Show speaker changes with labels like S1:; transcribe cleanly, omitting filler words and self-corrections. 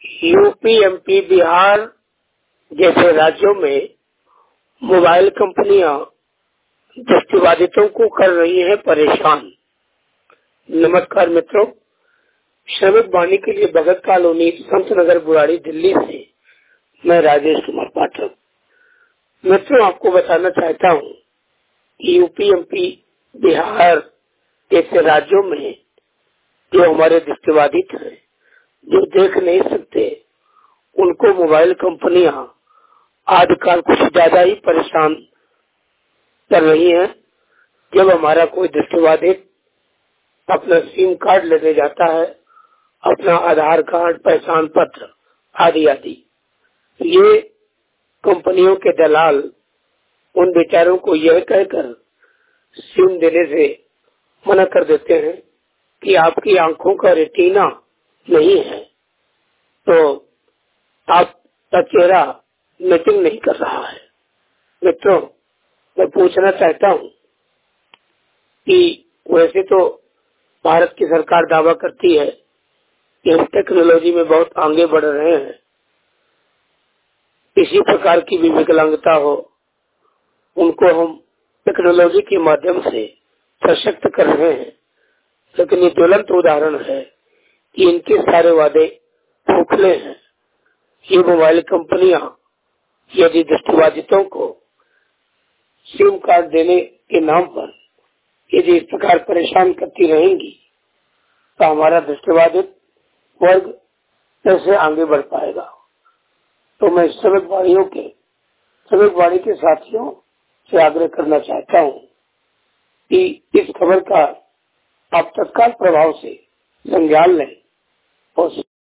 S1: UP, MP, Bihar जैसे राज्यों में मोबाइल कंपनियां दृष्टिबाधितों को कर रही हैं परेशान। नमस्कार मित्रों, श्रमिक वाणी के लिए भगत कॉलोनी, संत नगर, बुराड़ी, दिल्ली से मैं राजेश कुमार पाठक। मित्रों, आपको बताना चाहता हूँ कि यूपी, एमपी, बिहार जैसे राज्यों में जो हमारे दृष्टिबाधित हैं, जो देख नहीं सकते, उनको मोबाइल कंपनियां आजकल कुछ ज्यादा ही परेशान कर रही हैं। जब हमारा कोई दृष्टिबाधित अपना सिम कार्ड लेने जाता है, अपना आधार कार्ड, पहचान पत्र आदि आदि, ये कंपनियों के दलाल उन बेचारों को यह कहकर सिम देने से मना कर देते हैं कि आपकी आंखों का रेटिना नहीं है, तो आपका चेहरा मैचिंग नहीं कर रहा है। मित्रों, मैं पूछना चाहता हूँ कि वैसे तो भारत की सरकार दावा करती है कि हम टेक्नोलॉजी में बहुत आगे बढ़ रहे हैं, किसी प्रकार की भी विकलांगता हो उनको हम टेक्नोलॉजी के माध्यम से सशक्त कर रहे हैं। लेकिन ये ज्वलंत उदाहरण है कि इनके सारे वादे खोखले हैं। ये मोबाइल कंपनियां यदि दृष्टिबाधितों को सिम कार्ड देने के नाम पर यदि इस प्रकार परेशान करती रहेंगी तो हमारा दृष्टिबाधित वर्ग कैसे आगे बढ़ पाएगा। तो मैं श्रमिक वाणी के साथियों से आग्रह करना चाहता हूँ कि इस खबर का आप तत्काल प्रभाव से संज्ञान लें और